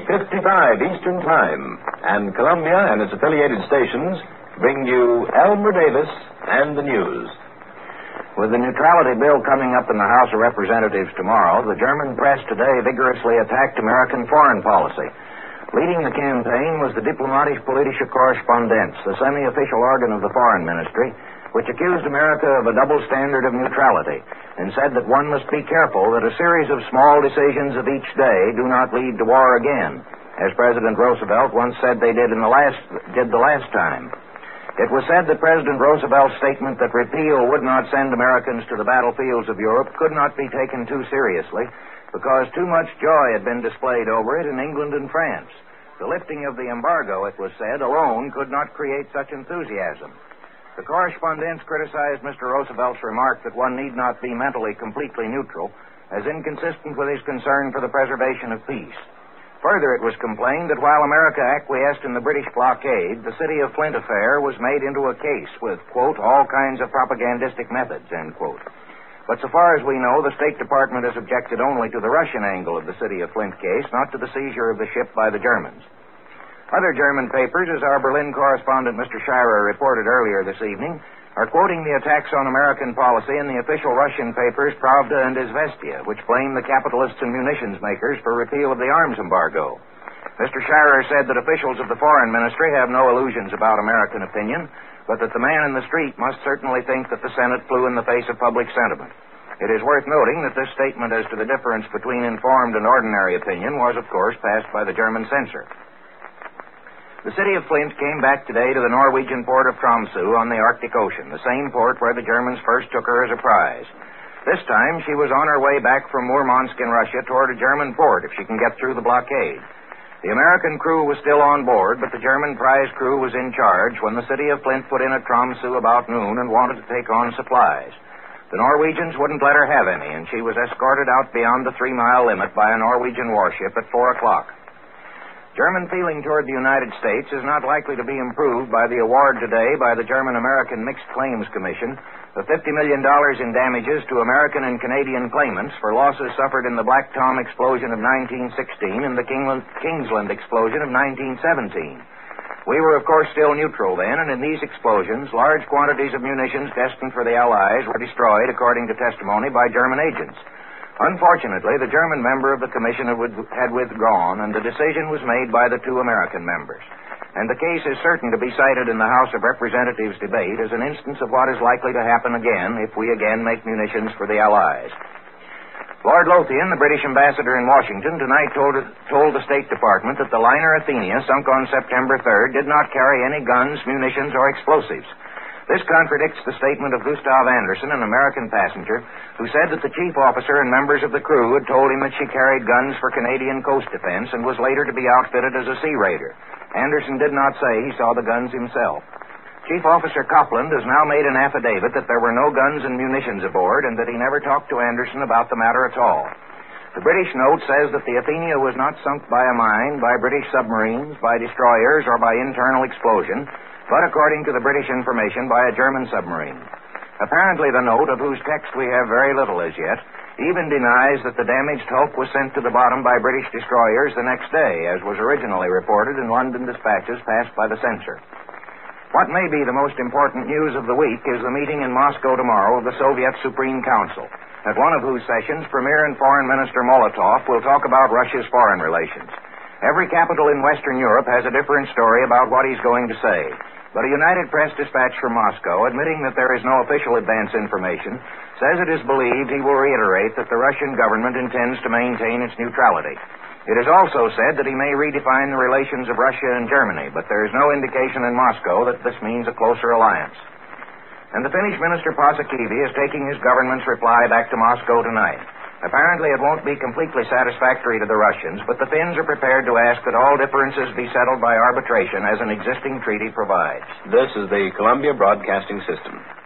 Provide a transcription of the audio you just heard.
8:55 Eastern Time, and Columbia and its affiliated stations bring you Elmer Davis and the news. With the neutrality bill coming up in the House of Representatives tomorrow, the German press today vigorously attacked American foreign policy. Leading the campaign was the Diplomatische Korrespondenz, the semi-official organ of the Foreign Ministry, which accused America of a double standard of neutrality and said that one must be careful that a series of small decisions of each day do not lead to war again, as President Roosevelt once said they did the last time. It was said that President Roosevelt's statement that repeal would not send Americans to the battlefields of Europe could not be taken too seriously because too much joy had been displayed over it in England and France. The lifting of the embargo, it was said, alone could not create such enthusiasm. The correspondents criticized Mr. Roosevelt's remark that one need not be mentally completely neutral as inconsistent with his concern for the preservation of peace. Further, it was complained that while America acquiesced in the British blockade, the City of Flint affair was made into a case with, quote, all kinds of propagandistic methods, end quote. But so far as we know, the State Department has objected only to the Russian angle of the City of Flint case, not to the seizure of the ship by the Germans. Other German papers, as our Berlin correspondent Mr. Schreier reported earlier this evening, are quoting the attacks on American policy in the official Russian papers Pravda and Izvestia, which blame the capitalists and munitions makers for repeal of the arms embargo. Mr. Schreier said that officials of the Foreign Ministry have no illusions about American opinion, but that the man in the street must certainly think that the Senate flew in the face of public sentiment. It is worth noting that this statement as to the difference between informed and ordinary opinion was, of course, passed by the German censor. The City of Flint came back today to the Norwegian port of Tromsø on the Arctic Ocean, the same port where the Germans first took her as a prize. This time, she was on her way back from Murmansk in Russia toward a German port if she can get through the blockade. The American crew was still on board, but the German prize crew was in charge when the City of Flint put in at Tromsø about noon and wanted to take on supplies. The Norwegians wouldn't let her have any, and she was escorted out beyond the 3-mile limit by a Norwegian warship at 4 o'clock. German feeling toward the United States is not likely to be improved by the award today by the German-American Mixed Claims Commission of $50 million in damages to American and Canadian claimants for losses suffered in the Black Tom explosion of 1916 and the Kingsland explosion of 1917. We were, of course, still neutral then, and in these explosions, large quantities of munitions destined for the Allies were destroyed, according to testimony, by German agents. Unfortunately, the German member of the commission had withdrawn, and the decision was made by the 2 American members. And the case is certain to be cited in the House of Representatives debate as an instance of what is likely to happen again if we again make munitions for the Allies. Lord Lothian, the British ambassador in Washington, tonight told the State Department that the liner Athenia, sunk on September 3rd, did not carry any guns, munitions, or explosives. This contradicts the statement of Gustav Anderson, an American passenger, who said that the chief officer and members of the crew had told him that she carried guns for Canadian coast defense and was later to be outfitted as a sea raider. Anderson did not say he saw the guns himself. Chief Officer Copland has now made an affidavit that there were no guns and munitions aboard and that he never talked to Anderson about the matter at all. The British note says that the Athenia was not sunk by a mine, by British submarines, by destroyers, or by internal explosion, but according to the British information, by a German submarine. Apparently, the note, of whose text we have very little as yet, even denies that the damaged hulk was sent to the bottom by British destroyers the next day, as was originally reported in London dispatches passed by the censor. What may be the most important news of the week is the meeting in Moscow tomorrow of the Soviet Supreme Council, at one of whose sessions Premier and Foreign Minister Molotov will talk about Russia's foreign relations. Every capital in Western Europe has a different story about what he's going to say. But a United Press dispatch from Moscow, admitting that there is no official advance information, says it is believed he will reiterate that the Russian government intends to maintain its neutrality. It is also said that he may redefine the relations of Russia and Germany, but there is no indication in Moscow that this means a closer alliance. And the Finnish Minister Paasikivi is taking his government's reply back to Moscow tonight. Apparently, it won't be completely satisfactory to the Russians, but the Finns are prepared to ask that all differences be settled by arbitration as an existing treaty provides. This is the Columbia Broadcasting System.